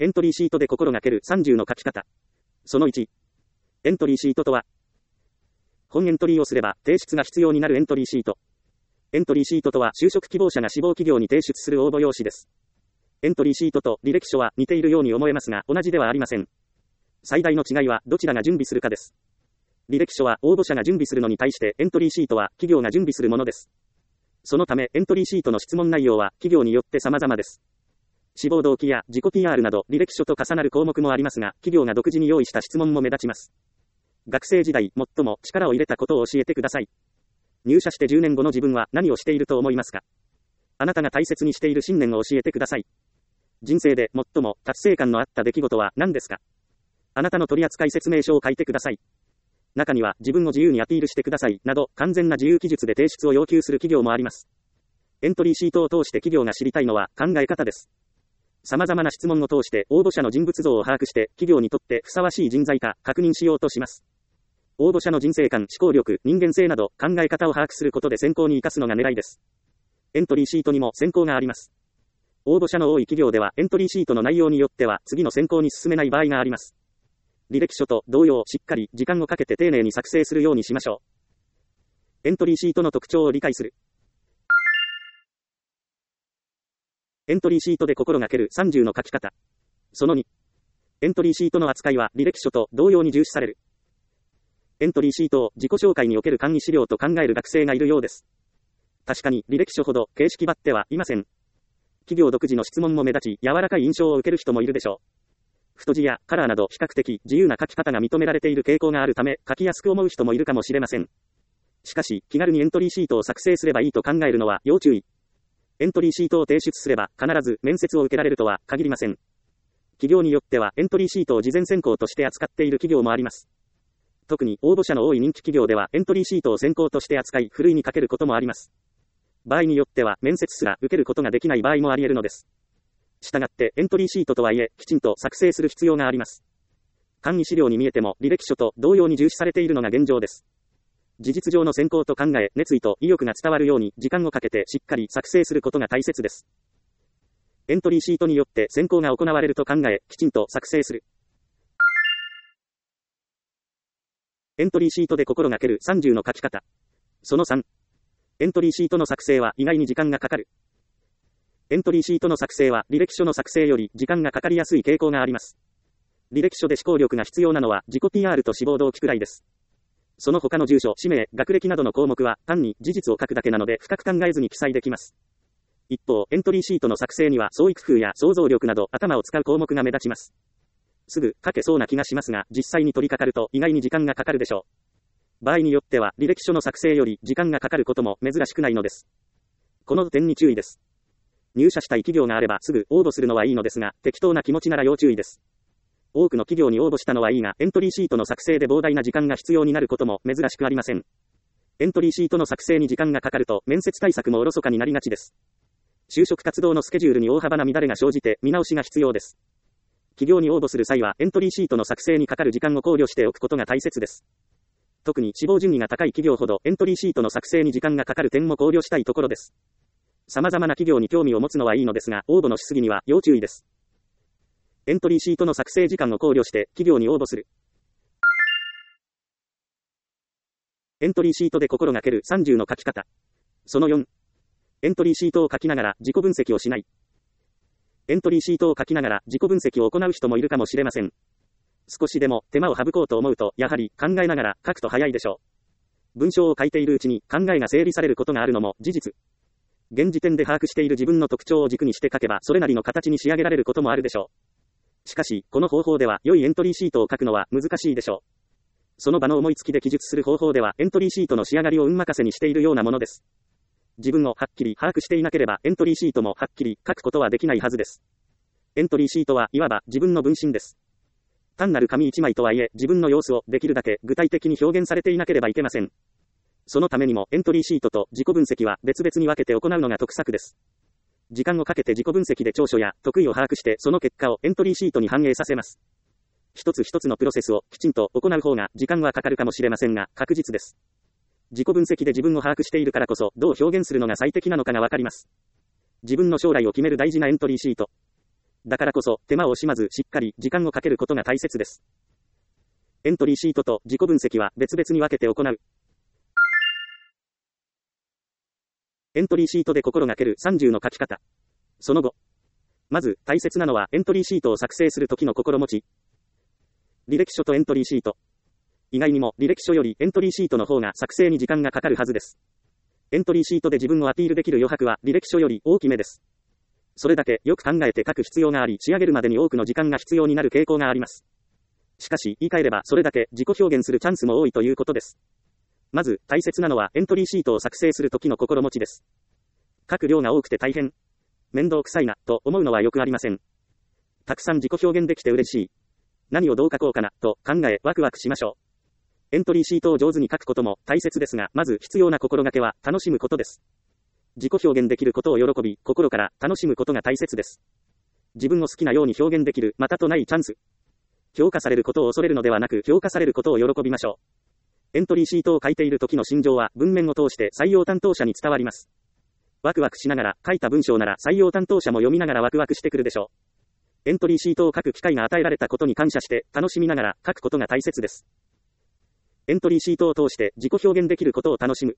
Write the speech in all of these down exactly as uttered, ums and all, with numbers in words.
エントリーシートで心がけるさんじゅうの書き方。そのいち。エントリーシートとは、本エントリーをすれば提出が必要になるエントリーシート。エントリーシートとは就職希望者が志望企業に提出する応募用紙です。エントリーシートと履歴書は似ているように思えますが同じではありません。最大の違いはどちらが準備するかです。履歴書は応募者が準備するのに対してエントリーシートは企業が準備するものです。そのためエントリーシートの質問内容は企業によって様々です。志望動機や自己 ピーアール など履歴書と重なる項目もありますが、企業が独自に用意した質問も目立ちます。学生時代、最も力を入れたことを教えてください。入社してじゅうねんごの自分は何をしていると思いますか？あなたが大切にしている信念を教えてください。人生で最も達成感のあった出来事は何ですか？あなたの取扱説明書を書いてください。中には自分を自由にアピールしてくださいなど完全な自由記述で提出を要求する企業もあります。エントリーシートを通して企業が知りたいのは考え方です。様々な質問を通して応募者の人物像を把握して企業にとってふさわしい人材か確認しようとします。応募者の人生観、思考力、人間性など考え方を把握することで選考に生かすのが狙いです。エントリーシートにも選考があります。応募者の多い企業ではエントリーシートの内容によっては次の選考に進めない場合があります。履歴書と同様しっかり時間をかけて丁寧に作成するようにしましょう。エントリーシートの特徴を理解する。エントリーシートで心がけるさんじゅうの書き方。そのに。エントリーシートの扱いは履歴書と同様に重視される。エントリーシートを自己紹介における簡易資料と考える学生がいるようです。確かに履歴書ほど形式ばってはいません。企業独自の質問も目立ち、柔らかい印象を受ける人もいるでしょう。太字やカラーなど比較的自由な書き方が認められている傾向があるため書きやすく思う人もいるかもしれません。しかし気軽にエントリーシートを作成すればいいと考えるのは要注意。エントリーシートを提出すれば必ず面接を受けられるとは限りません。企業によってはエントリーシートを事前選考として扱っている企業もあります。特に応募者の多い人気企業ではエントリーシートを選考として扱いふるいにかけることもあります。場合によっては面接すら受けることができない場合もあり得るのです。したがってエントリーシートとはいえきちんと作成する必要があります。簡易資料に見えても履歴書と同様に重視されているのが現状です。事実上の選考と考え、熱意と意欲が伝わるように時間をかけてしっかり作成することが大切です。エントリーシートによって選考が行われると考え、きちんと作成する。エントリーシートで心がけるさんじゅうの書き方。そのさん。エントリーシートの作成は意外に時間がかかる。エントリーシートの作成は履歴書の作成より時間がかかりやすい傾向があります。履歴書で思考力が必要なのは自己 ピーアール と志望動機くらいです。その他の住所、氏名、学歴などの項目は単に事実を書くだけなので深く考えずに記載できます。一方、エントリーシートの作成には創意工夫や想像力など頭を使う項目が目立ちます。すぐ書けそうな気がしますが、実際に取り掛かると意外に時間がかかるでしょう。場合によっては履歴書の作成より時間がかかることも珍しくないのです。この点に注意です。入社したい企業があればすぐ応募するのはいいのですが、適当な気持ちなら要注意です。多くの企業に応募したのはいいが、エントリーシートの作成で膨大な時間が必要になることも珍しくありません。エントリーシートの作成に時間がかかると、面接対策もおろそかになりがちです。就職活動のスケジュールに大幅な乱れが生じて、見直しが必要です。企業に応募する際は、エントリーシートの作成にかかる時間を考慮しておくことが大切です。特に志望順位が高い企業ほど、エントリーシートの作成に時間がかかる点も考慮したいところです。様々な企業に興味を持つのはいいのですが、応募のしすぎには要注意です。エントリーシートの作成時間を考慮して企業に応募する。エントリーシートで心がけるさんじゅうの書き方。そのよん。エントリーシートを書きながら自己分析をしない。エントリーシートを書きながら自己分析を行う人もいるかもしれません。少しでも手間を省こうと思うと、やはり考えながら書くと早いでしょう。文章を書いているうちに考えが整理されることがあるのも事実。現時点で把握している自分の特徴を軸にして書けばそれなりの形に仕上げられることもあるでしょう。しかし、この方法では良いエントリーシートを書くのは難しいでしょう。その場の思いつきで記述する方法ではエントリーシートの仕上がりを運任せにしているようなものです。自分をはっきり把握していなければエントリーシートもはっきり書くことはできないはずです。エントリーシートはいわば自分の分身です。単なる紙一枚とはいえ自分の様子をできるだけ具体的に表現されていなければいけません。そのためにもエントリーシートと自己分析は別々に分けて行うのが得策です。時間をかけて自己分析で長所や得意を把握してその結果をエントリーシートに反映させます。一つ一つのプロセスをきちんと行う方が時間はかかるかもしれませんが確実です。自己分析で自分を把握しているからこそどう表現するのが最適なのかがわかります。自分の将来を決める大事なエントリーシート。 だからこそ、手間を惜しまずしっかり時間をかけることが大切です。エントリーシートと自己分析は別々に分けて行う。エントリーシートで心がけるさんじゅうの書き方。その後。まず、大切なのはエントリーシートを作成するときの心持ち。履歴書とエントリーシート。意外にも履歴書よりエントリーシートの方が作成に時間がかかるはずです。エントリーシートで自分をアピールできる余白は履歴書より大きめです。それだけよく考えて書く必要があり、仕上げるまでに多くの時間が必要になる傾向があります。しかし、言い換えればそれだけ自己表現するチャンスも多いということです。まず、大切なのはエントリーシートを作成するときの心持ちです。書く量が多くて大変。面倒くさいな、と思うのはよくありません。たくさん自己表現できて嬉しい。何をどう書こうかな、と考え、ワクワクしましょう。エントリーシートを上手に書くことも大切ですが、まず必要な心がけは楽しむことです。自己表現できることを喜び、心から楽しむことが大切です。自分を好きなように表現できる、またとないチャンス。評価されることを恐れるのではなく、評価されることを喜びましょう。エントリーシートを書いている時の心情は文面を通して採用担当者に伝わります。ワクワクしながら書いた文章なら採用担当者も読みながらワクワクしてくるでしょう。エントリーシートを書く機会が与えられたことに感謝して楽しみながら書くことが大切です。エントリーシートを通して自己表現できることを楽しむ。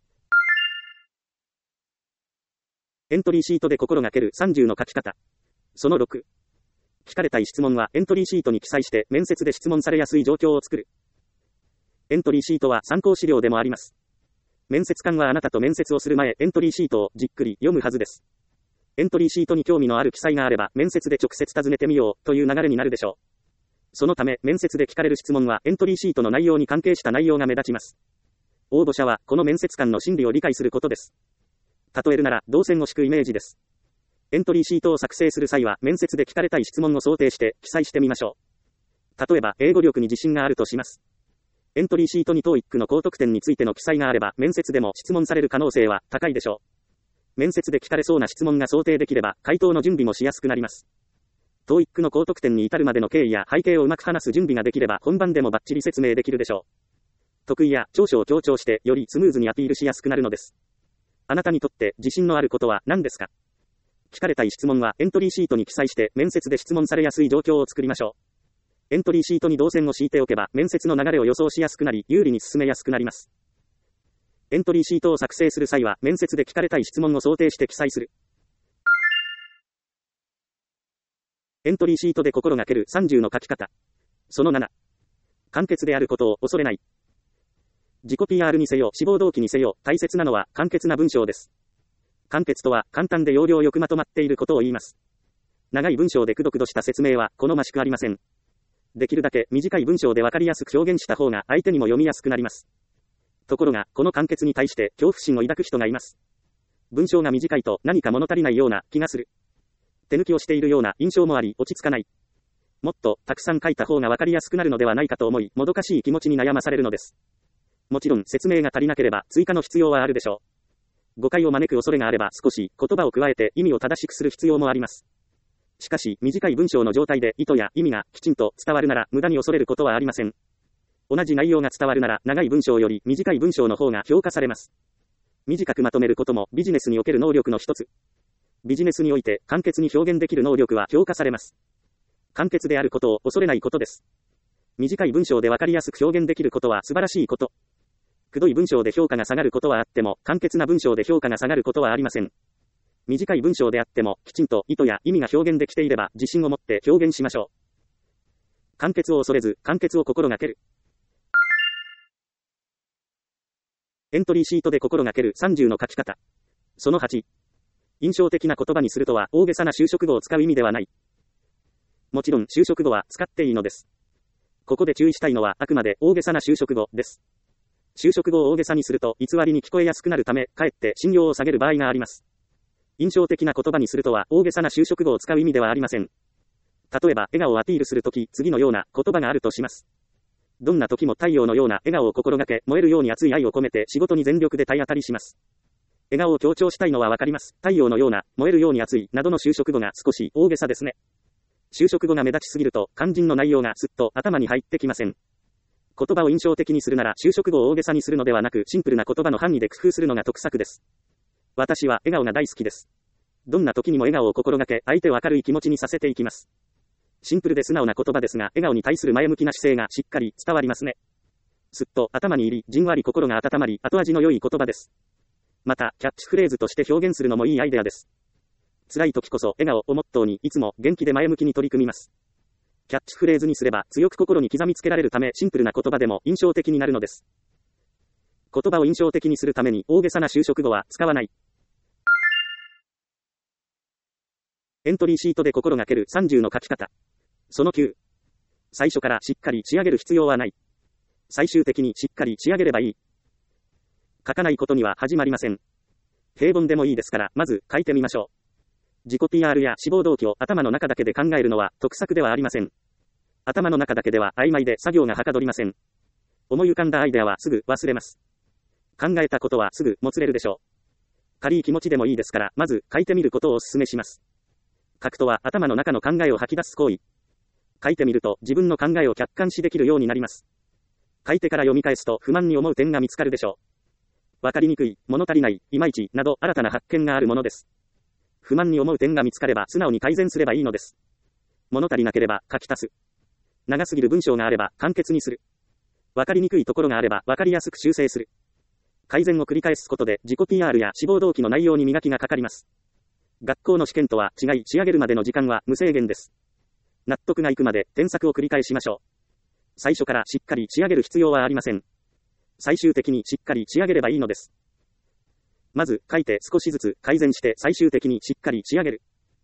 エントリーシートで心がけるさんじゅうの書き方。そのろく。聞かれたい質問はエントリーシートに記載して面接で質問されやすい状況を作る。エントリーシートは参考資料でもあります。面接官はあなたと面接をする前、エントリーシートをじっくり読むはずです。エントリーシートに興味のある記載があれば、面接で直接尋ねてみようという流れになるでしょう。そのため、面接で聞かれる質問はエントリーシートの内容に関係した内容が目立ちます。応募者はこの面接官の心理を理解することです。例えるなら、動線を敷くイメージです。エントリーシートを作成する際は、面接で聞かれたい質問を想定して記載してみましょう。例えば、英語力に自信があるとします。エントリーシートに トーイック の高得点についての記載があれば、面接でも質問される可能性は高いでしょう。面接で聞かれそうな質問が想定できれば、回答の準備もしやすくなります。トーイック の高得点に至るまでの経緯や背景をうまく話す準備ができれば、本番でもバッチリ説明できるでしょう。得意や長所を強調して、よりスムーズにアピールしやすくなるのです。あなたにとって自信のあることは何ですか？聞かれたい質問はエントリーシートに記載して面接で質問されやすい状況を作りましょう。エントリーシートに動線を敷いておけば、面接の流れを予想しやすくなり、有利に進めやすくなります。エントリーシートを作成する際は、面接で聞かれたい質問を想定して記載する。エントリーシートで心がけるさんじゅうの書き方。そのなな。簡潔であることを恐れない。自己 ピーアール にせよ、志望動機にせよ、大切なのは簡潔な文章です。簡潔とは、簡単で要領よくまとまっていることを言います。長い文章でくどくどした説明は、好ましくありません。できるだけ短い文章でわかりやすく表現した方が相手にも読みやすくなります。ところが、この簡潔に対して恐怖心を抱く人がいます。文章が短いと何か物足りないような気がする。手抜きをしているような印象もあり落ち着かない。もっとたくさん書いた方がわかりやすくなるのではないかと思い、もどかしい気持ちに悩まされるのです。もちろん説明が足りなければ追加の必要はあるでしょう。誤解を招く恐れがあれば少し言葉を加えて意味を正しくする必要もあります。しかし、短い文章の状態で意図や意味がきちんと伝わるなら無駄に恐れることはありません。同じ内容が伝わるなら長い文章より短い文章の方が評価されます。短くまとめることもビジネスにおける能力の一つ。ビジネスにおいて簡潔に表現できる能力は評価されます。簡潔であることを恐れないことです。短い文章でわかりやすく表現できることは素晴らしいこと。くどい文章で評価が下がることはあっても、簡潔な文章で評価が下がることはありません。短い文章であっても、きちんと意図や意味が表現できていれば、自信を持って表現しましょう。簡潔を恐れず、簡潔を心がける。エントリーシートで心がけるさんじゅうの書き方。そのはち。印象的な言葉にするとは、大げさな修飾語を使う意味ではない。もちろん、修飾語は使っていいのです。ここで注意したいのは、あくまで大げさな修飾語です。修飾語を大げさにすると、偽りに聞こえやすくなるため、かえって信用を下げる場合があります。印象的な言葉にするとは、大げさな修飾語を使う意味ではありません。例えば、笑顔をアピールするとき、次のような言葉があるとします。どんな時も太陽のような笑顔を心がけ、燃えるように熱い愛を込めて仕事に全力で体当たりします。笑顔を強調したいのはわかります。太陽のような、燃えるように熱い、などの修飾語が少し大げさですね。修飾語が目立ちすぎると、肝心の内容がすっと頭に入ってきません。言葉を印象的にするなら、修飾語を大げさにするのではなく、シンプルな言葉の範囲で工夫するのが得策です。私は笑顔が大好きです。 どんな時にも笑顔を心がけ、相手を明るい気持ちにさせていきます。シンプルで素直な言葉ですが、笑顔に対する前向きな姿勢がしっかり伝わりますね。すっと頭に入り、じんわり心が温まり、後味の良い言葉です。また、キャッチフレーズとして表現するのもいいアイデアです。辛い時こそ笑顔をモットーに、いつも元気で前向きに取り組みます。キャッチフレーズにすれば強く心に刻みつけられるため、シンプルな言葉でも印象的になるのです。言葉を印象的にするために大げさな修飾語は使わない。エントリーシートで心がけるさんじゅうの書き方。そのきゅう。最初からしっかり仕上げる必要はない。最終的にしっかり仕上げればいい。書かないことには始まりません。平凡でもいいですから、まず書いてみましょう。自己 ピーアール や志望動機を頭の中だけで考えるのは得策ではありません。頭の中だけでは曖昧で作業がはかどりません。思い浮かんだアイデアはすぐ忘れます。考えたことはすぐもつれるでしょう。軽い気持ちでもいいですから、まず書いてみることをお勧めします。書くとは頭の中の考えを吐き出す行為。書いてみると自分の考えを客観視できるようになります。書いてから読み返すと不満に思う点が見つかるでしょう。わかりにくい、物足りない、いまいちなど新たな発見があるものです。不満に思う点が見つかれば素直に改善すればいいのです。物足りなければ書き足す。長すぎる文章があれば簡潔にする。わかりにくいところがあればわかりやすく修正する。改善を繰り返すことで自己 ピーアール や志望動機の内容に磨きがかかります。学校の試験とは違い、仕上げるまでの時間は無制限です。納得がいくまで添削を繰り返しましょう。最初からしっかり仕上げる必要はありません。最終的にしっかり仕上げればいいのです。まず書いて少しずつ改善して最終的にしっかり仕上げる。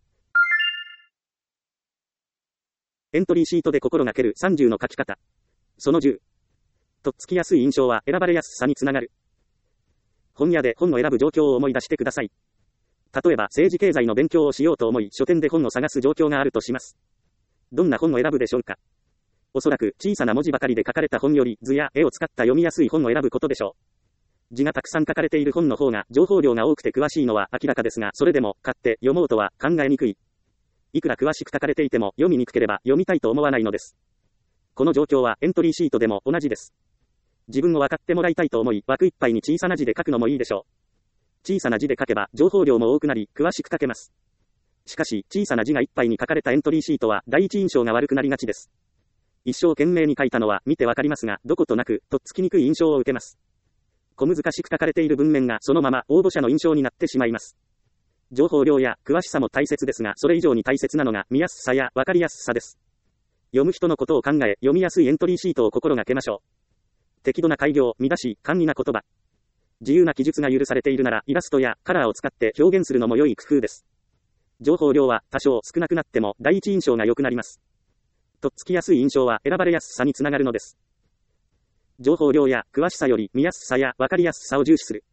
エントリーシートで心がけるさんじゅうの書き方。そのじゅう。とっつきやすい印象は選ばれやすさにつながる。本屋で本を選ぶ状況を思い出してください。例えば政治経済の勉強をしようと思い書店で本を探す状況があるとします。どんな本を選ぶでしょうか。おそらく小さな文字ばかりで書かれた本より図や絵を使った読みやすい本を選ぶことでしょう。字がたくさん書かれている本の方が情報量が多くて詳しいのは明らかですが、それでも買って読もうとは考えにくい。いくら詳しく書かれていても読みにくければ読みたいと思わないのです。この状況はエントリーシートでも同じです。自分を分かってもらいたいと思い、枠いっぱいに小さな字で書くのもいいでしょう。小さな字で書けば情報量も多くなり詳しく書けます。しかし小さな字がいっぱいに書かれたエントリーシートは第一印象が悪くなりがちです。一生懸命に書いたのは見てわかりますが、どことなくとっつきにくい印象を受けます。小難しく書かれている文面がそのまま応募者の印象になってしまいます。情報量や詳しさも大切ですが、それ以上に大切なのが見やすさやわかりやすさです。読む人のことを考え、読みやすいエントリーシートを心がけましょう。適度な改行、見出し、簡易な言葉。自由な記述が許されているなら、イラストやカラーを使って表現するのも良い工夫です。情報量は多少少なくなっても第一印象が良くなります。とっつきやすい印象は選ばれやすさにつながるのです。情報量や詳しさより見やすさやわかりやすさを重視する。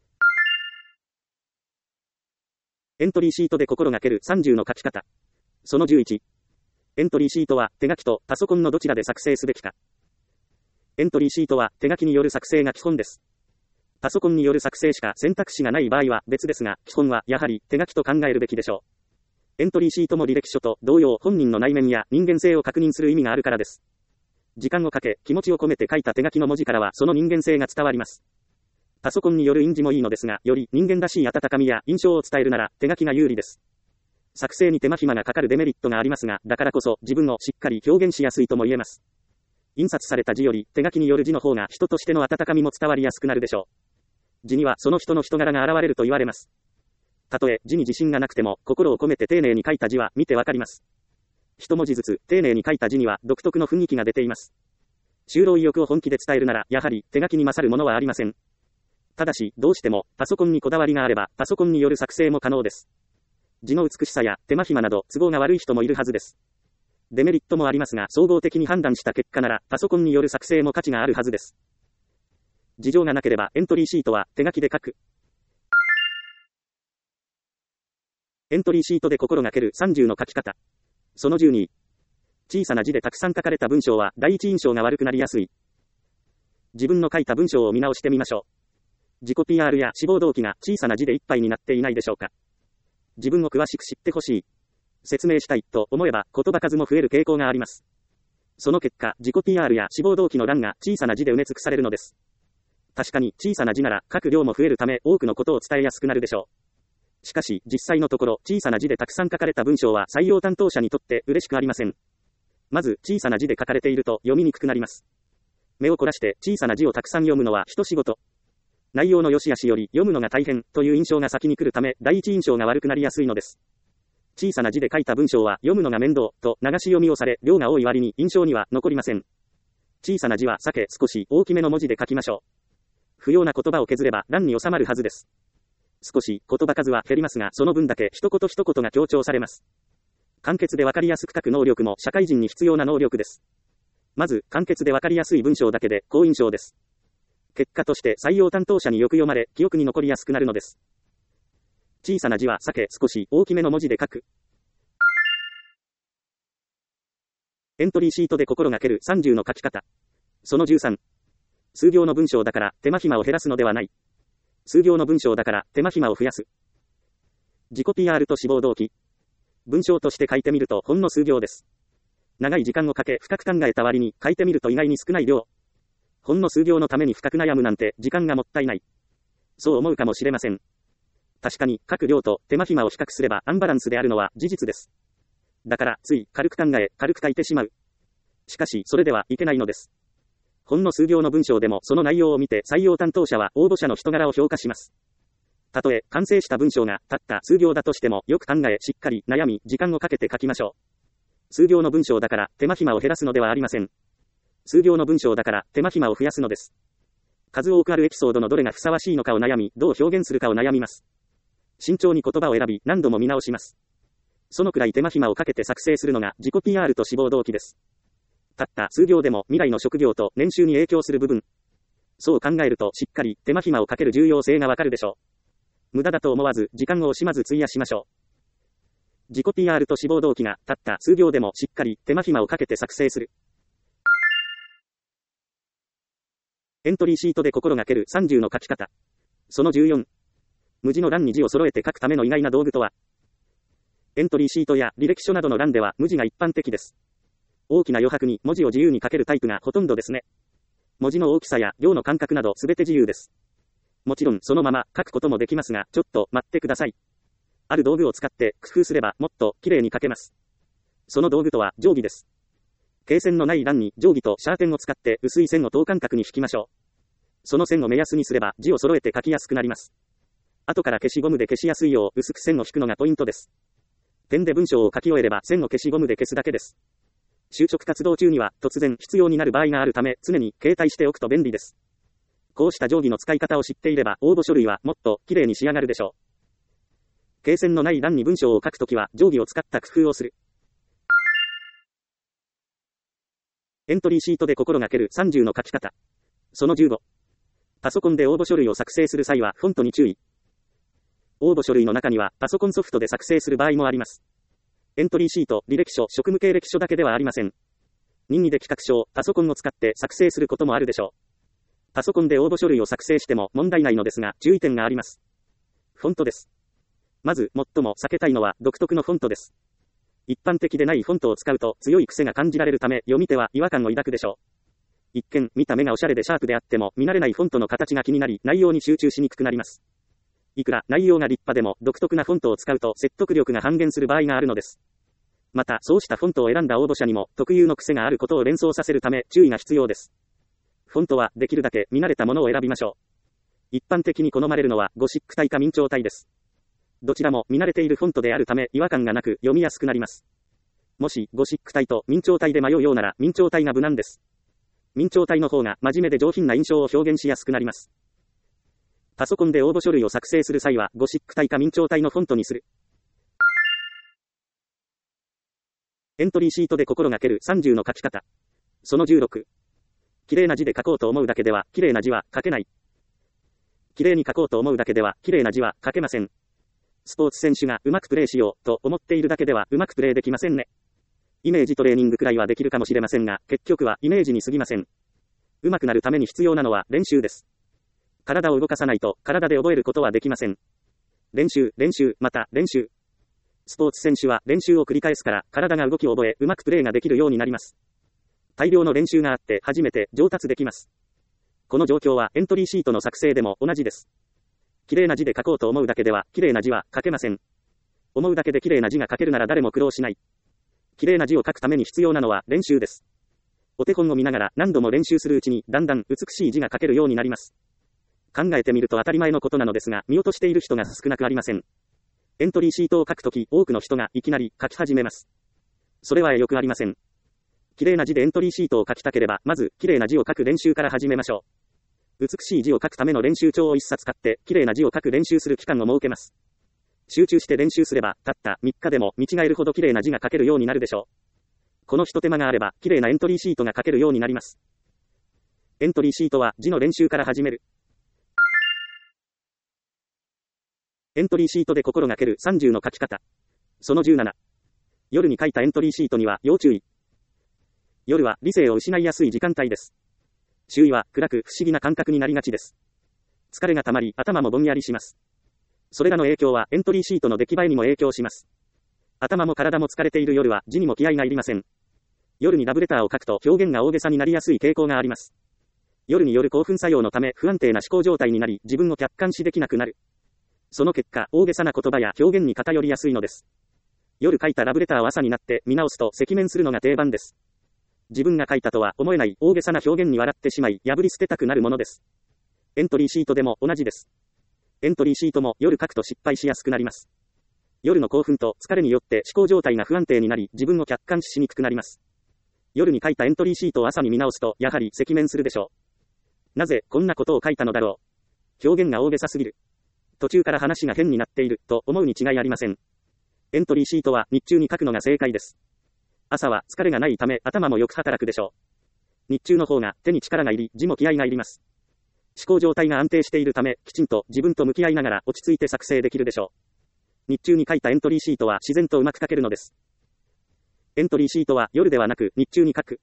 エントリーシートで心がけるさんじゅうの書き方。そのじゅういち。エントリーシートは手書きとパソコンのどちらで作成すべきか。エントリーシートは手書きによる作成が基本です。パソコンによる作成しか選択肢がない場合は別ですが、基本はやはり手書きと考えるべきでしょう。エントリーシートも履歴書と同様、本人の内面や人間性を確認する意味があるからです。時間をかけ、気持ちを込めて書いた手書きの文字からはその人間性が伝わります。パソコンによる印字もいいのですが、より人間らしい温かみや印象を伝えるなら手書きが有利です。作成に手間暇がかかるデメリットがありますが、だからこそ自分をしっかり表現しやすいとも言えます。印刷された字より手書きによる字の方が人としての温かみも伝わりやすくなるでしょう。字にはその人の人柄が現れると言われます。たとえ字に自信がなくても心を込めて丁寧に書いた字は見てわかります。一文字ずつ丁寧に書いた字には独特の雰囲気が出ています。就労意欲を本気で伝えるならやはり手書きに勝るものはありません。ただしどうしてもパソコンにこだわりがあればパソコンによる作成も可能です。字の美しさや手間暇など都合が悪い人もいるはずです。デメリットもありますが総合的に判断した結果ならパソコンによる作成も価値があるはずです。事情がなければエントリーシートは手書きで書く。エントリーシートで心がけるさんじゅうの書き方。そのじゅうに。小さな字でたくさん書かれた文章は第一印象が悪くなりやすい。自分の書いた文章を見直してみましょう。自己 ピーアール や志望動機が小さな字でいっぱいになっていないでしょうか。自分を詳しく知ってほしい。説明したいと思えば言葉数も増える傾向があります。その結果、自己 ピーアール や志望動機の欄が小さな字で埋め尽くされるのです。確かに小さな字なら書く量も増えるため多くのことを伝えやすくなるでしょう。 しかし、実際のところ、小さな字でたくさん書かれた文章は採用担当者にとって嬉しくありません。まず、小さな字で書かれていると読みにくくなります。目を凝らして小さな字をたくさん読むのは一仕事。内容の良し悪しより読むのが大変という印象が先に来るため、第一印象が悪くなりやすいのです。小さな字で書いた文章は読むのが面倒と流し読みをされ、量が多い割に印象には残りません。小さな字は避け、少し大きめの文字で書きましょう。不要な言葉を削れば欄に収まるはずです。少し言葉数は減りますが、その分だけ一言一言が強調されます。簡潔でわかりやすく書く能力も社会人に必要な能力です。まず、簡潔でわかりやすい文章だけで好印象です。結果として採用担当者によく読まれ、記憶に残りやすくなるのです。小さな字は避け、少し大きめの文字で書く。エントリーシートで心がけるさんじゅうの書き方。そのじゅうさん。数行の文章だから手間暇を減らすのではない。数行の文章だから手間暇を増やす。自己 ピーアール と志望動機。文章として書いてみるとほんの数行です。長い時間をかけ深く考えた割に書いてみると意外に少ない量。ほんの数行のために深く悩むなんて時間がもったいない。そう思うかもしれません。確かに書く量と手間暇を比較すればアンバランスであるのは事実です。だからつい軽く考え軽く書いてしまう。しかしそれではいけないのです。ほんの数行の文章でもその内容を見て採用担当者は応募者の人柄を評価します。たとえ完成した文章がたった数行だとしてもよく考えしっかり悩み時間をかけて書きましょう。数行の文章だから手間暇を減らすのではありません。数行の文章だから手間暇を増やすのです。数多くあるエピソードのどれがふさわしいのかを悩み、どう表現するかを悩みます。慎重に言葉を選び何度も見直します。そのくらい手間暇をかけて作成するのが自己 ピーアール と志望動機です。たった数行でも未来の職業と年収に影響する部分。そう考えるとしっかり手間暇をかける重要性がわかるでしょう。無駄だと思わず時間を惜しまず費やしましょう。自己 ピーアール と志望動機がたった数行でもしっかり手間暇をかけて作成する。エントリーシートで心がけるさんじゅうの書き方。そのじゅうよん。無地の欄に字を揃えて書くための意外な道具とは。エントリーシートや履歴書などの欄では無地が一般的です。大きな余白に文字を自由に書けるタイプがほとんどですね。文字の大きさや量の間隔などすべて自由です。もちろんそのまま書くこともできますが、ちょっと待ってください。ある道具を使って工夫すればもっと綺麗に書けます。その道具とは定規です。罫線のない欄に定規とシャーペンを使って薄い線を等間隔に引きましょう。その線を目安にすれば字を揃えて書きやすくなります。後から消しゴムで消しやすいよう薄く線を引くのがポイントです。ペンで文章を書き終えれば線を消しゴムで消すだけです。就職活動中には突然必要になる場合があるため常に携帯しておくと便利です。こうした定規の使い方を知っていれば応募書類はもっと綺麗に仕上がるでしょう。罫線のない欄に文章を書くときは定規を使った工夫をする。エントリーシートで心がけるさんじゅうの書き方。そのじゅうご。パソコンで応募書類を作成する際はフォントに注意。応募書類の中にはパソコンソフトで作成する場合もあります。エントリーシート、履歴書、職務経歴書だけではありません。任意で企画書をパソコンを使って作成することもあるでしょう。パソコンで応募書類を作成しても問題ないのですが、注意点があります。フォントです。まず、最も避けたいのは独特のフォントです。一般的でないフォントを使うと強い癖が感じられるため、読み手は違和感を抱くでしょう。一見、見た目がおしゃれでシャープであっても、見慣れないフォントの形が気になり、内容に集中しにくくなります。いくら内容が立派でも独特なフォントを使うと説得力が半減する場合があるのです。また、そうしたフォントを選んだ応募者にも特有の癖があることを連想させるため注意が必要です。フォントはできるだけ見慣れたものを選びましょう。一般的に好まれるのはゴシック体か明朝体です。どちらも見慣れているフォントであるため違和感がなく読みやすくなります。もしゴシック体と明朝体で迷うようなら明朝体が無難です。明朝体の方が真面目で上品な印象を表現しやすくなります。パソコンで応募書類を作成する際はゴシック体か明朝体のフォントにする。エントリーシートで心がけるさんじゅうの書き方。そのじゅうろく。綺麗な字で書こうと思うだけでは綺麗な字は書けない。綺麗に書こうと思うだけでは綺麗な字は書けません。スポーツ選手がうまくプレーしようと思っているだけではうまくプレーできませんね。イメージトレーニングくらいはできるかもしれませんが、結局はイメージに過ぎません。うまくなるために必要なのは練習です。体を動かさないと体で覚えることはできません。練習、練習、また練習。スポーツ選手は練習を繰り返すから体が動きを覚えうまくプレーができるようになります。大量の練習があって初めて上達できます。この状況はエントリーシートの作成でも同じです。 綺麗な字で書こうと思うだけでは、綺麗な字は書けません。思うだけで綺麗な字が書けるなら誰も苦労しない。綺麗な字を書くために必要なのは練習です。お手本を見ながら何度も練習するうちに、だんだん美しい字が書けるようになります。考えてみると当たり前のことなのですが、見落としている人が少なくありません。エントリーシートを書くとき、多くの人がいきなり書き始めます。それはよくありません。綺麗な字でエントリーシートを書きたければ、まず、綺麗な字を書く練習から始めましょう。美しい字を書くための練習帳を一冊買って、綺麗な字を書く練習する期間を設けます。集中して練習すれば、たったみっかでも見違えるほど綺麗な字が書けるようになるでしょう。この一手間があれば、綺麗なエントリーシートが書けるようになります。エントリーシートは字の練習から始める。エントリーシートで心がけるさんじゅうの書き方。そのじゅうなな。夜に書いたエントリーシートには要注意。夜は理性を失いやすい時間帯です。周囲は暗く不思議な感覚になりがちです。疲れがたまり頭もぼんやりします。それらの影響はエントリーシートの出来栄えにも影響します。頭も体も疲れている夜は字にも気合がいりません。夜にラブレターを書くと表現が大げさになりやすい傾向があります。夜による興奮作用のため不安定な思考状態になり自分を客観視できなくなる。その結果、大げさな言葉や表現に偏りやすいのです。夜書いたラブレターを朝になって見直すと赤面するのが定番です。自分が書いたとは思えない大げさな表現に笑ってしまい、破り捨てたくなるものです。エントリーシートでも同じです。エントリーシートも夜書くと失敗しやすくなります。夜の興奮と疲れによって思考状態が不安定になり、自分を客観視しにくくなります。夜に書いたエントリーシートを朝に見直すと、やはり赤面するでしょう。なぜこんなことを書いたのだろう。表現が大げさすぎる。途中から話が変になっていると思うに違いありません。エントリーシートは日中に書くのが正解です。朝は疲れがないため頭もよく働くでしょう。日中の方が手に力がいり、字も気合がいります。思考状態が安定しているため、きちんと自分と向き合いながら落ち着いて作成できるでしょう。日中に書いたエントリーシートは自然とうまく書けるのです。エントリーシートは夜ではなく日中に書く。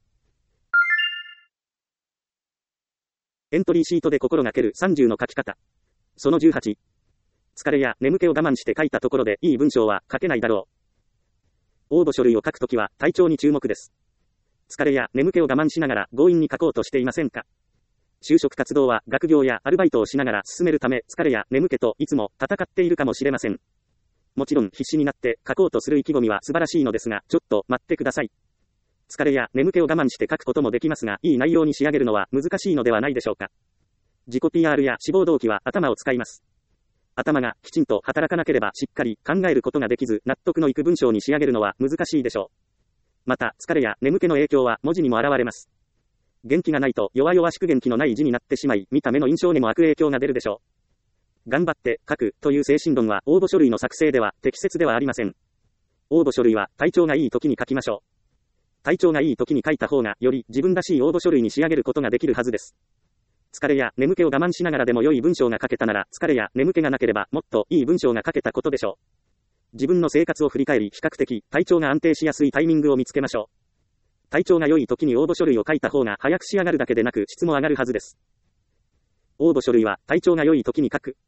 エントリーシートで心がけるさんじゅうの書き方。そのじゅうはち。疲れや眠気を我慢して書いたところでいい文章は書けないだろう。応募書類を書くときは体調に注目です。疲れや眠気を我慢しながら強引に書こうとしていませんか？就職活動は学業やアルバイトをしながら進めるため疲れや眠気といつも戦っているかもしれません。もちろん必死になって書こうとする意気込みは素晴らしいのですが、ちょっと待ってください。疲れや眠気を我慢して書くこともできますが、いい内容に仕上げるのは難しいのではないでしょうか。自己 ピーアール や志望動機は頭を使います。頭がきちんと働かなければしっかり考えることができず、納得のいく文章に仕上げるのは難しいでしょう。また、疲れや眠気の影響は文字にも現れます。元気がないと弱々しく元気のない字になってしまい、見た目の印象にも悪影響が出るでしょう。頑張って書くという精神論は応募書類の作成では適切ではありません。応募書類は体調がいい時に書きましょう。体調がいい時に書いた方がより自分らしい応募書類に仕上げることができるはずです。疲れや眠気を我慢しながらでも良い文章が書けたなら、疲れや眠気がなければもっといい文章が書けたことでしょう。自分の生活を振り返り、比較的体調が安定しやすいタイミングを見つけましょう。体調が良い時に応募書類を書いた方が早く仕上がるだけでなく質も上がるはずです。応募書類は体調が良い時に書く。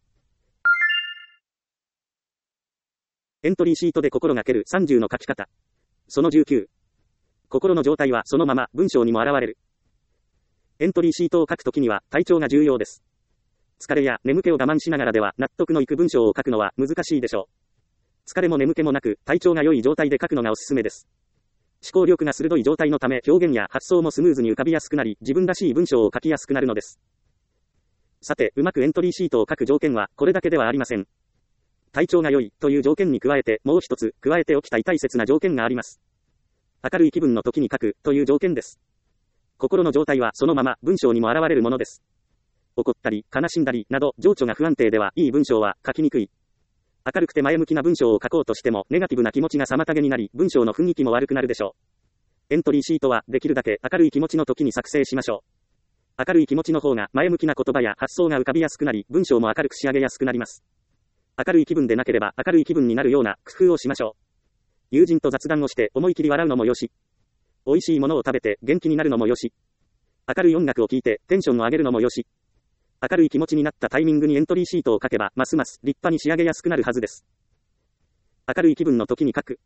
エントリーシートで心がけるさんじゅうの書き方。そのじゅうきゅう。心の状態はそのまま文章にも現れる。エントリーシートを書くときには体調が重要です。疲れや眠気を我慢しながらでは納得のいく文章を書くのは難しいでしょう。疲れも眠気もなく体調が良い状態で書くのがおすすめです。思考力が鋭い状態のため表現や発想もスムーズに浮かびやすくなり、自分らしい文章を書きやすくなるのです。さて、うまくエントリーシートを書く条件はこれだけではありません。体調が良いという条件に加えてもう一つ加えておきたい大切な条件があります。明るい気分の時に書くという条件です。心の状態はそのまま文章にも現れるものです。怒ったり悲しんだりなど情緒が不安定ではいい文章は書きにくい。明るくて前向きな文章を書こうとしてもネガティブな気持ちが妨げになり文章の雰囲気も悪くなるでしょう。エントリーシートはできるだけ明るい気持ちの時に作成しましょう。明るい気持ちの方が前向きな言葉や発想が浮かびやすくなり文章も明るく仕上げやすくなります。明るい気分でなければ明るい気分になるような工夫をしましょう。友人と雑談をして思い切り笑うのもよし。美味しいものを食べて元気になるのもよし。明るい音楽を聴いてテンションを上げるのもよし。明るい気持ちになったタイミングにエントリーシートを書けばますます立派に仕上げやすくなるはずです。明るい気分の時に書く。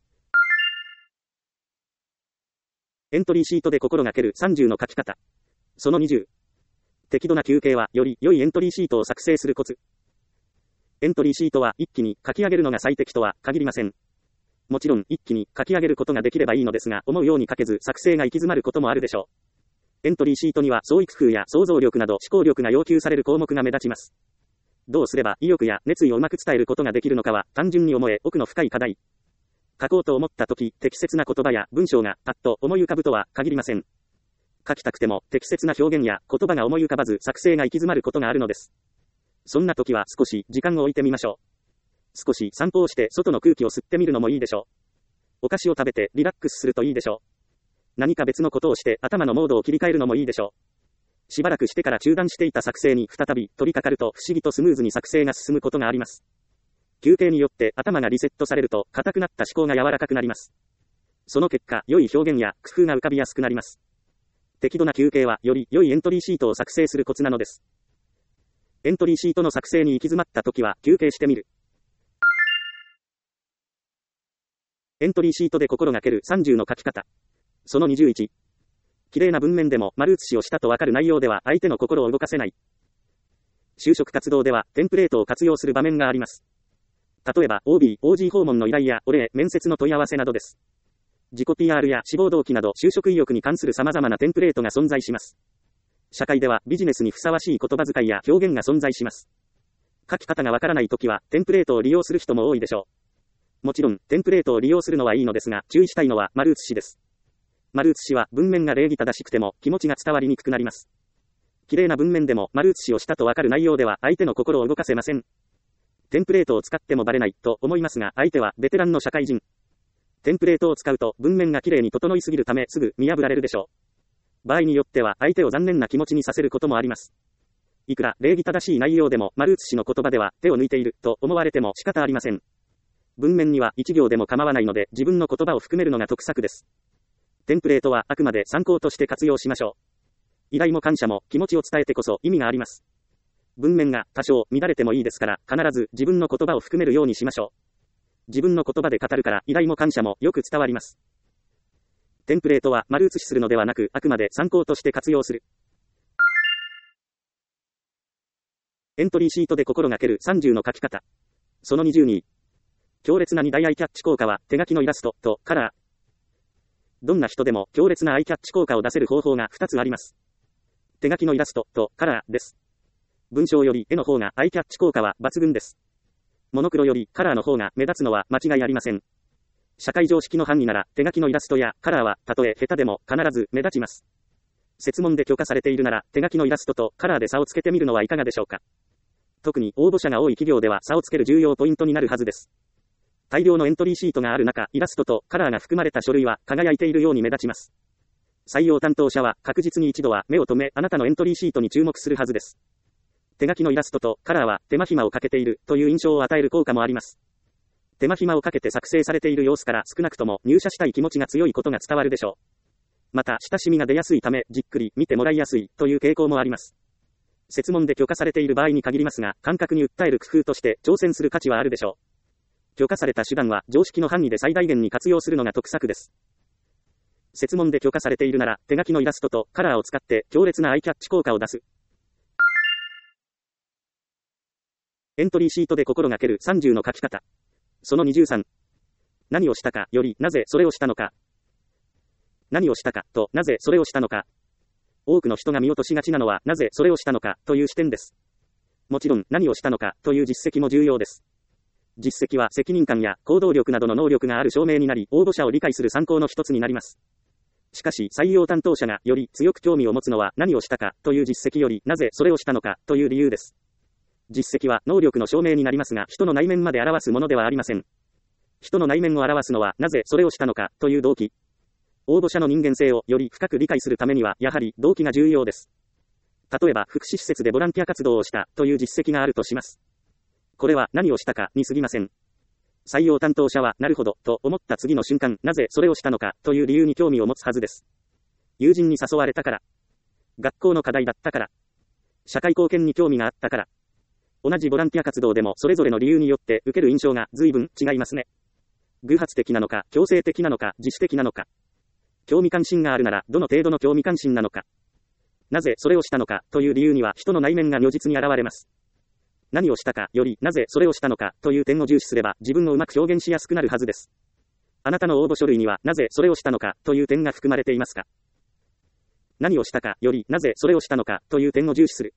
エントリーシートで心がけるさんじゅうの書き方。そのにじゅう。適度な休憩はより良いエントリーシートを作成するコツ。 エントリーシートは一気に書き上げるのが最適とは限りません。もちろん一気に書き上げることができればいいのですが、思うように書けず作成が行き詰まることもあるでしょう。エントリーシートには創意工夫や想像力など思考力が要求される項目が目立ちます。どうすれば意欲や熱意をうまく伝えることができるのかは単純に思え奥の深い課題。書こうと思ったとき、適切な言葉や文章がパッと思い浮かぶとは限りません。書きたくても適切な表現や言葉が思い浮かばず作成が行き詰まることがあるのです。そんな時は少し時間を置いてみましょう。少し散歩をして外の空気を吸ってみるのもいいでしょう。お菓子を食べてリラックスするといいでしょう。何か別のことをして頭のモードを切り替えるのもいいでしょう。しばらくしてから中断していた作成に再び取り掛かると不思議とスムーズに作成が進むことがあります。休憩によって頭がリセットされると硬くなった思考が柔らかくなります。その結果、良い表現や工夫が浮かびやすくなります。適度な休憩はより良いエントリーシートを作成するコツなのです。エントリーシートの作成に行き詰まった時は休憩してみる。エントリーシートで心がけるさんじゅうの書き方。そのにじゅういち。綺麗な文面でも丸写しをしたとわかる内容では相手の心を動かせない。就職活動ではテンプレートを活用する場面があります。例えば オービー、オージー 訪問の依頼やお礼、面接の問い合わせなどです。自己 ピーアール や志望動機など就職意欲に関する様々なテンプレートが存在します。社会ではビジネスにふさわしい言葉遣いや表現が存在します。書き方がわからないときはテンプレートを利用する人も多いでしょう。もちろんテンプレートを利用するのはいいのですが、注意したいのは丸写しです。丸写しは文面が礼儀正しくても気持ちが伝わりにくくなります。綺麗な文面でも丸写しをしたとわかる内容では相手の心を動かせません。テンプレートを使ってもバレないと思いますが、相手はベテランの社会人。テンプレートを使うと文面が綺麗に整いすぎるためすぐ見破られるでしょう。場合によっては相手を残念な気持ちにさせることもあります。いくら礼儀正しい内容でも丸写しの言葉では手を抜いていると思われても仕方ありません。文面には一行でも構わないので自分の言葉を含めるのが得策です。テンプレートはあくまで参考として活用しましょう。依頼も感謝も気持ちを伝えてこそ意味があります。文面が多少乱れてもいいですから、必ず自分の言葉を含めるようにしましょう。自分の言葉で語るから依頼も感謝もよく伝わります。テンプレートは丸写しするのではなく、あくまで参考として活用する。エントリーシートで心がけるさんじゅうの書き方。そのにじゅうに。強烈なに大アイキャッチ効果は手書きのイラストとカラー。どんな人でも強烈なアイキャッチ効果を出せる方法がふたつあります。手書きのイラストとカラーです。文章より絵の方がアイキャッチ効果は抜群です。モノクロよりカラーの方が目立つのは間違いありません。社会常識の範囲なら手書きのイラストやカラーはたとえ下手でも必ず目立ちます。設問で許可されているなら手書きのイラストとカラーで差をつけてみるのはいかがでしょうか。特に応募者が多い企業では差をつける重要ポイントになるはずです。大量のエントリーシートがある中、イラストとカラーが含まれた書類は輝いているように目立ちます。採用担当者は確実に一度は目を留め、あなたのエントリーシートに注目するはずです。手書きのイラストとカラーは手間暇をかけているという印象を与える効果もあります。手間暇をかけて作成されている様子から少なくとも入社したい気持ちが強いことが伝わるでしょう。また親しみが出やすいためじっくり見てもらいやすいという傾向もあります。設問で許可されている場合に限りますが、感覚に訴える工夫として挑戦する価値はあるでしょう。許可された手段は常識の範囲で最大限に活用するのが得策です。設問で許可されているなら手書きのイラストとカラーを使って強烈なアイキャッチ効果を出す。エントリーシートで心がけるさんじゅうの書き方。そのにじゅうさん。何をしたかよりなぜそれをしたのか。何をしたかとなぜそれをしたのか。多くの人が見落としがちなのはなぜそれをしたのかという視点です。もちろん何をしたのかという実績も重要です。実績は責任感や行動力などの能力がある証明になり、応募者を理解する参考の一つになります。しかし採用担当者がより強く興味を持つのは何をしたかという実績よりなぜそれをしたのかという理由です。実績は能力の証明になりますが、人の内面まで表すものではありません。人の内面を表すのはなぜそれをしたのかという動機。応募者の人間性をより深く理解するためにはやはり動機が重要です。例えば福祉施設でボランティア活動をしたという実績があるとします。これは何をしたかに過ぎません。採用担当者はなるほどと思った次の瞬間、なぜそれをしたのかという理由に興味を持つはずです。友人に誘われたから、学校の課題だったから、社会貢献に興味があったから。同じボランティア活動でもそれぞれの理由によって受ける印象が随分違いますね。偶発的なのか強制的なのか自主的なのか。興味関心があるならどの程度の興味関心なのか。なぜそれをしたのかという理由には人の内面が如実に現れます。 何をしたかよりなぜそれをしたのかという点を重視すれば自分をうまく表現しやすくなるはずです。あなたの応募書類にはなぜそれをしたのかという点が含まれていますか？何をしたかよりなぜそれをしたのかという点を重視する。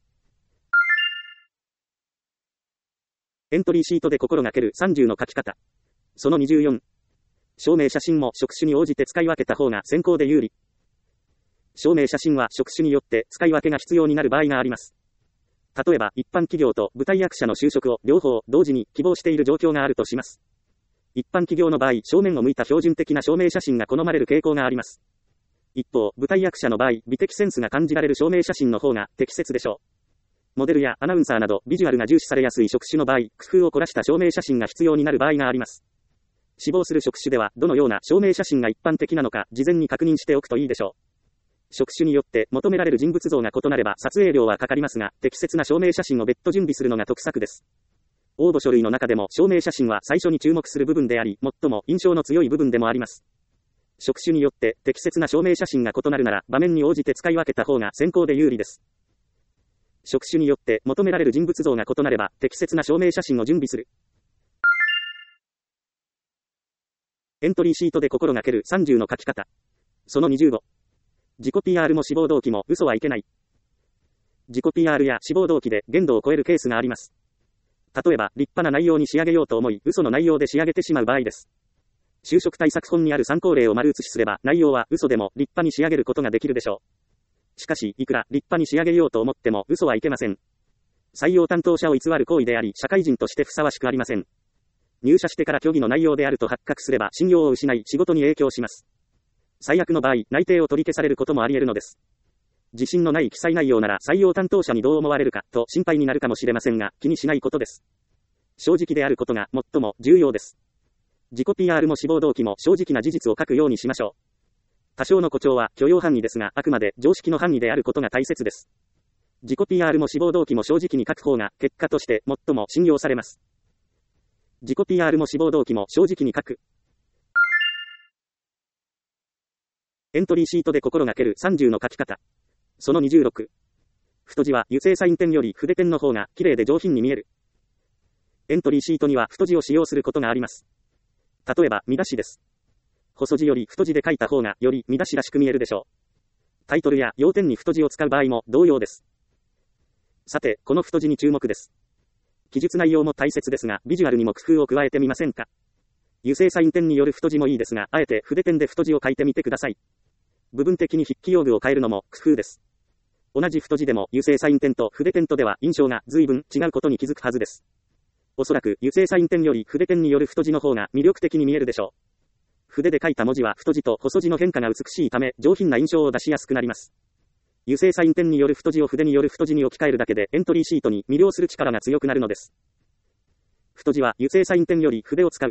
エントリーシートで心がけるさんじゅうの書き方。そのにじゅうよん。証明写真も職種に応じて使い分けた方が選考で有利。証明写真は職種によって使い分けが必要になる場合があります。例えば一般企業と舞台役者の就職を両方同時に希望している状況があるとします。一般企業の場合、正面を向いた標準的な証明写真が好まれる傾向があります。一方、舞台役者の場合、美的センスが感じられる証明写真の方が適切でしょう。モデルやアナウンサーなどビジュアルが重視されやすい職種の場合、工夫を凝らした証明写真が必要になる場合があります。志望する職種ではどのような証明写真が一般的なのか事前に確認しておくといいでしょう。職種によって求められる人物像が異なれば撮影料はかかりますが、適切な証明写真を別途準備するのが得策です。応募書類の中でも証明写真は最初に注目する部分であり、最も印象の強い部分でもあります。職種によって適切な証明写真が異なるなら、場面に応じて使い分けた方が選考で有利です。職種によって求められる人物像が異なれば、適切な証明写真を準備する。エントリーシートで心がけるさんじゅうの書き方。そのにじゅうご。自己 ピーアール も志望動機も嘘はいけない。自己 ピーアール や志望動機で限度を超えるケースがあります。例えば、立派な内容に仕上げようと思い、嘘の内容で仕上げてしまう場合です。就職対策本にある参考例を丸写しすれば、内容は嘘でも立派に仕上げることができるでしょう。しかし、いくら立派に仕上げようと思っても嘘はいけません。採用担当者を偽る行為であり、社会人としてふさわしくありません。入社してから虚偽の内容であると発覚すれば、信用を失い、仕事に影響します。最悪の場合、内定を取り消されることもあり得るのです。自信のない記載内容なら採用担当者にどう思われるかと心配になるかもしれませんが、気にしないことです。正直であることが最も重要です。自己 ピーアール も志望動機も正直な事実を書くようにしましょう。多少の誇張は許容範囲ですが、あくまで常識の範囲であることが大切です。自己 ピーアール も志望動機も正直に書く方が、結果として最も信用されます。自己 ピーアール も志望動機も正直に書く。エントリーシートで心がけるさんじゅうの書き方。そのにじゅうろく。太字は油性サインペンより筆ペンの方が綺麗で上品に見える。エントリーシートには太字を使用することがあります。例えば、見出しです。細字より太字で書いた方がより見出しらしく見えるでしょう。タイトルや要点に太字を使う場合も同様です。さて、この太字に注目です。記述内容も大切ですが、ビジュアルにも工夫を加えてみませんか？油性サインペンによる太字もいいですが、あえて筆ペンで太字を書いてみてください。部分的に筆記用具を変えるのも工夫です。同じ太字でも油性サインペンと筆ペンとでは印象が随分違うことに気づくはずです。おそらく油性サインペンより筆ペンによる太字の方が魅力的に見えるでしょう。筆で書いた文字は太字と細字の変化が美しいため、上品な印象を出しやすくなります。油性サインペンによる太字を筆による太字に置き換えるだけでエントリーシートに魅了する力が強くなるのです。太字は油性サインペンより筆を使う。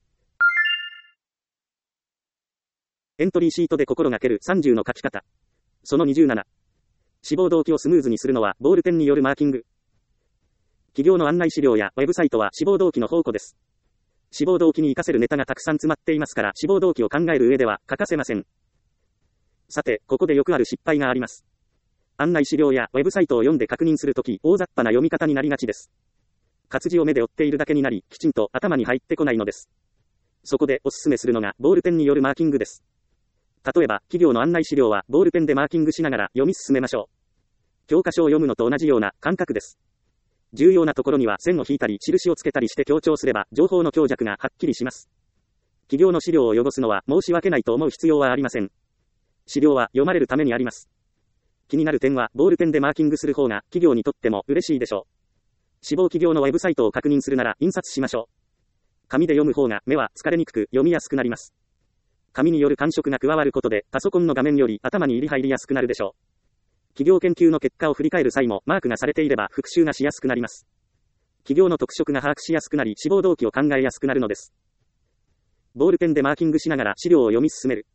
エントリーシートで心がけるさんじゅうの書き方。そのにじゅうなな。志望動機をスムーズにするのはボールペンによるマーキング。企業の案内資料やウェブサイトは志望動機の宝庫です。志望動機に活かせるネタがたくさん詰まっていますから、志望動機を考える上では欠かせません。さて、ここでよくある失敗があります。案内資料やウェブサイトを読んで確認するとき、大雑把な読み方になりがちです。活字を目で追っているだけになり、きちんと頭に入ってこないのです。そこでおすすめするのが、ボールペンによるマーキングです。例えば、企業の案内資料は、ボールペンでマーキングしながら読み進めましょう。教科書を読むのと同じような感覚です。重要なところには線を引いたり、印をつけたりして強調すれば、情報の強弱がはっきりします。企業の資料を汚すのは申し訳ないと思う必要はありません。資料は読まれるためにあります。気になる点は、ボールペンでマーキングする方が、企業にとっても嬉しいでしょう。志望企業のウェブサイトを確認するなら、印刷しましょう。紙で読む方が目は疲れにくく読みやすくなります。紙による感触が加わることで、パソコンの画面より頭に入り入りやすくなるでしょう。企業研究の結果を振り返る際も、マークがされていれば復習がしやすくなります。企業の特色が把握しやすくなり、志望動機を考えやすくなるのです。ボールペンでマーキングしながら資料を読み進める。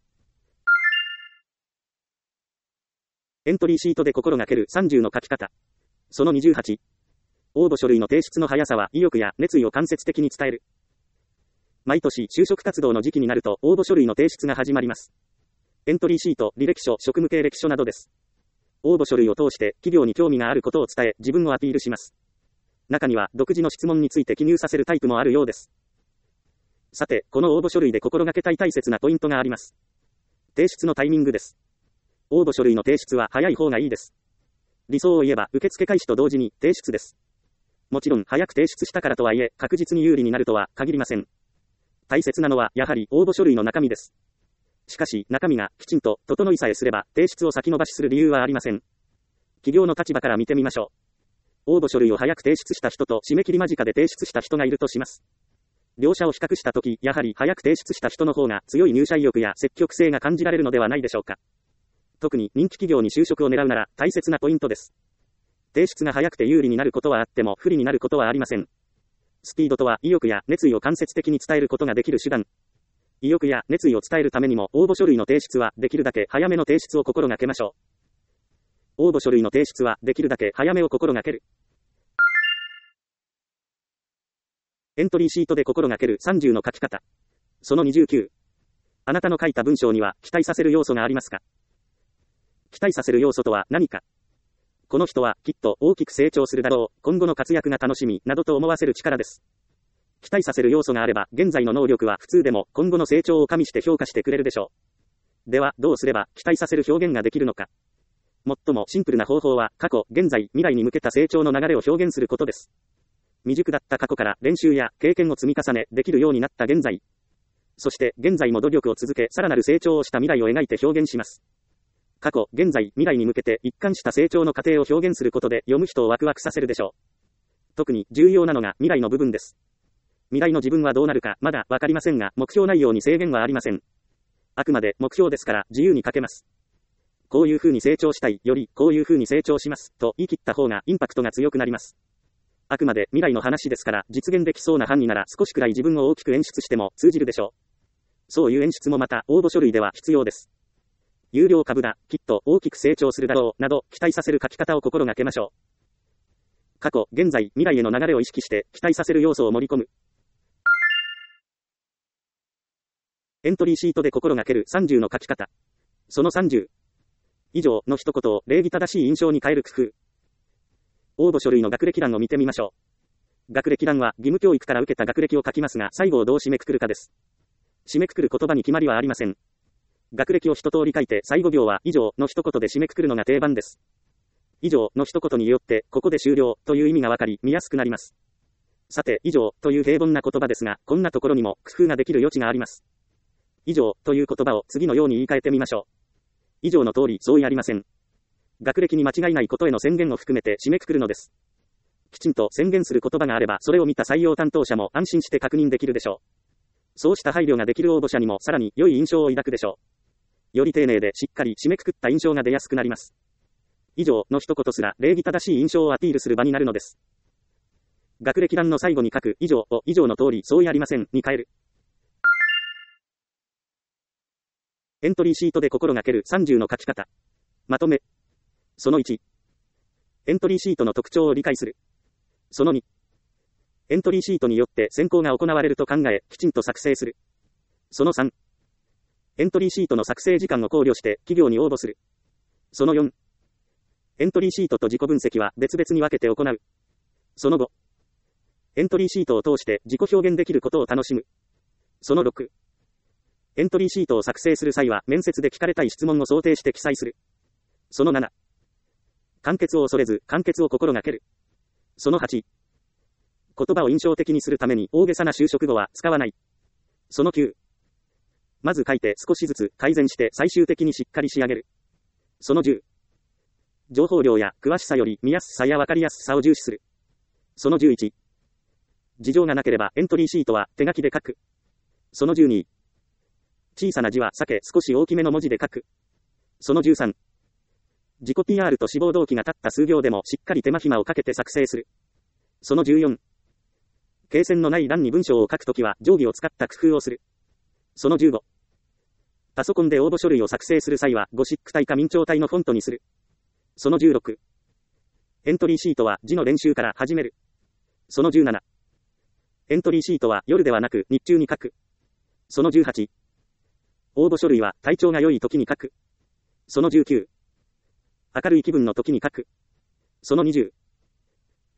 エントリーシートで心がけるさんじゅうの書き方。そのにじゅうはち。応募書類の提出の速さは意欲や熱意を間接的に伝える。毎年就職活動の時期になると応募書類の提出が始まります。エントリーシート、履歴書、職務経歴書などです。応募書類を通して企業に興味があることを伝え、自分をアピールします。 中には独自の質問について記入させるタイプもあるようです。さて、この応募書類で心がけたい大切なポイントがあります。提出のタイミングです。応募書類の提出は早い方がいいです。理想を言えば受付開始と同時に提出です。もちろん早く提出したからとはいえ確実に有利になるとは限りません。大切なのはやはり応募書類の中身です。しかし中身がきちんと整いさえすれば提出を先延ばしする理由はありません。企業の立場から見てみましょう。応募書類を早く提出した人と締め切り間近で提出した人がいるとします。両者を比較したとき、やはり早く提出した人の方が強い入社意欲や積極性が感じられるのではないでしょうか。特に人気企業に就職を狙うなら大切なポイントです。提出が早くて有利になることはあっても不利になることはありません。スピードとは意欲や熱意を間接的に伝えることができる手段。意欲や熱意を伝えるためにも応募書類の提出はできるだけ早めの提出を心がけましょう。応募書類の提出はできるだけ早めを心がける。エントリーシートで心がけるさんじゅうの書き方。そのにじゅうきゅう。あなたの書いた文章には期待させる要素がありますか？期待させる要素とは何か。この人はきっと大きく成長するだろう、今後の活躍が楽しみ、などと思わせる力です。期待させる要素があれば、現在の能力は普通でも今後の成長を加味して評価してくれるでしょう。では、どうすれば期待させる表現ができるのか。最もシンプルな方法は、過去、現在、未来に向けた成長の流れを表現することです。未熟だった過去から練習や経験を積み重ね、できるようになった現在。そして現在も努力を続け、さらなる成長をした未来を描いて表現します。過去、現在、未来に向けて一貫した成長の過程を表現することで読む人をワクワクさせるでしょう。特に重要なのが未来の部分です。未来の自分はどうなるかまだわかりませんが、目標内容に制限はありません。あくまで目標ですから自由に書けます。こういう風に成長したい、よりこういう風に成長します、と言い切った方がインパクトが強くなります。あくまで未来の話ですから実現できそうな範囲なら少しくらい自分を大きく演出しても通じるでしょう。そういう演出もまた応募書類では必要です。有料株だ、きっと大きく成長するだろう、など期待させる書き方を心がけましょう。過去、現在、未来への流れを意識して期待させる要素を盛り込む。エントリーシートで心がけるさんじゅうの書き方。そのさんじゅう。以上の一言を礼儀正しい印象に変える工夫。応募書類の学歴欄を見てみましょう。学歴欄は義務教育から受けた学歴を書きますが、最後をどう締めくくるかです。締めくくる言葉に決まりはありません。学歴を一通り書いて最後行は以上の一言で締めくくるのが定番です。以上の一言によってここで終了という意味がわかり見やすくなります。さて、以上という平凡な言葉ですが、こんなところにも工夫ができる余地があります。以上という言葉を次のように言い換えてみましょう。以上の通り相違ありません。学歴に間違いないことへの宣言を含めて締めくくるのです。きちんと宣言する言葉があれば、それを見た採用担当者も安心して確認できるでしょう。そうした配慮ができる応募者にもさらに良い印象を抱くでしょう。より丁寧でしっかり締めくくった印象が出やすくなります。以上の一言すら礼儀正しい印象をアピールする場になるのです。学歴欄の最後に書く以上を以上の通り相違ありませんに変える。エントリーシートで心がけるさんじゅうの書き方。まとめ。そのいち。エントリーシートの特徴を理解する。そのに。エントリーシートによって選考が行われると考え、きちんと作成する。そのさん。エントリーシートの作成時間を考慮して企業に応募する。そのよん。エントリーシートと自己分析は別々に分けて行う。そのご。エントリーシートを通して自己表現できることを楽しむ。そのろく。エントリーシートを作成する際は面接で聞かれたい質問を想定して記載する。そのなな。簡潔を恐れず簡潔を心がける。そのはち。言葉を印象的にするために大げさな修飾語は使わない。そのきゅう。まず書いて少しずつ改善して最終的にしっかり仕上げる。そのじゅう。情報量や詳しさより見やすさやわかりやすさを重視する。そのじゅういち。事情がなければエントリーシートは手書きで書く。そのじゅうに。小さな字は避け少し大きめの文字で書く。そのじゅうさん。自己 ピーアール と志望動機が立った数行でもしっかり手間暇をかけて作成する。そのじゅうよん。罫線のない欄に文章を書くときは定規を使った工夫をする。そのじゅうご。パソコンで応募書類を作成する際はゴシック体か明朝体のフォントにする。そのじゅうろく。エントリーシートは字の練習から始める。そのじゅうなな。エントリーシートは夜ではなく日中に書く。そのじゅうはち。応募書類は体調が良い時に書く。そのじゅうきゅう。明るい気分の時に書く。そのにじゅう。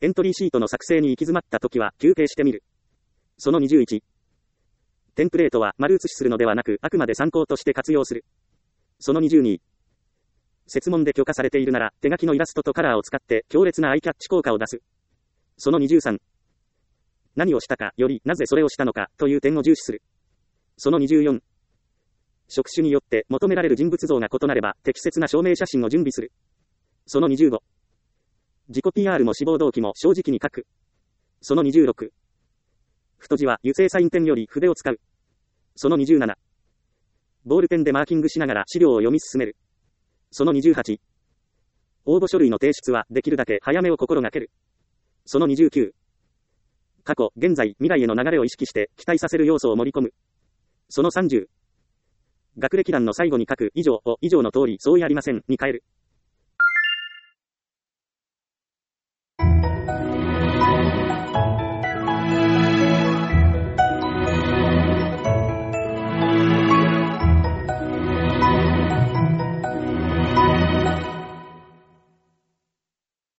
エントリーシートの作成に行き詰まった時は休憩してみる。そのにじゅういち。テンプレートは丸写しするのではなく、あくまで参考として活用する。そのにじゅうに。設問で許可されているなら、手書きのイラストとカラーを使って強烈なアイキャッチ効果を出す。そのにじゅうさん。何をしたかより、なぜそれをしたのかという点を重視する。そのにじゅうよん。職種によって求められる人物像が異なれば、適切な証明写真を準備する。そのにじゅうご。自己 ピーアール も志望動機も正直に書く。そのにじゅうろく。太字は油性サインペンより筆を使う。そのにじゅうなな。ボールペンでマーキングしながら資料を読み進める。そのにじゅうはち。応募書類の提出はできるだけ早めを心がける。そのにじゅうきゅう。過去、現在、未来への流れを意識して期待させる要素を盛り込む。そのさんじゅう。学歴欄の最後に書く以上を以上の通り相違ありませんに変える。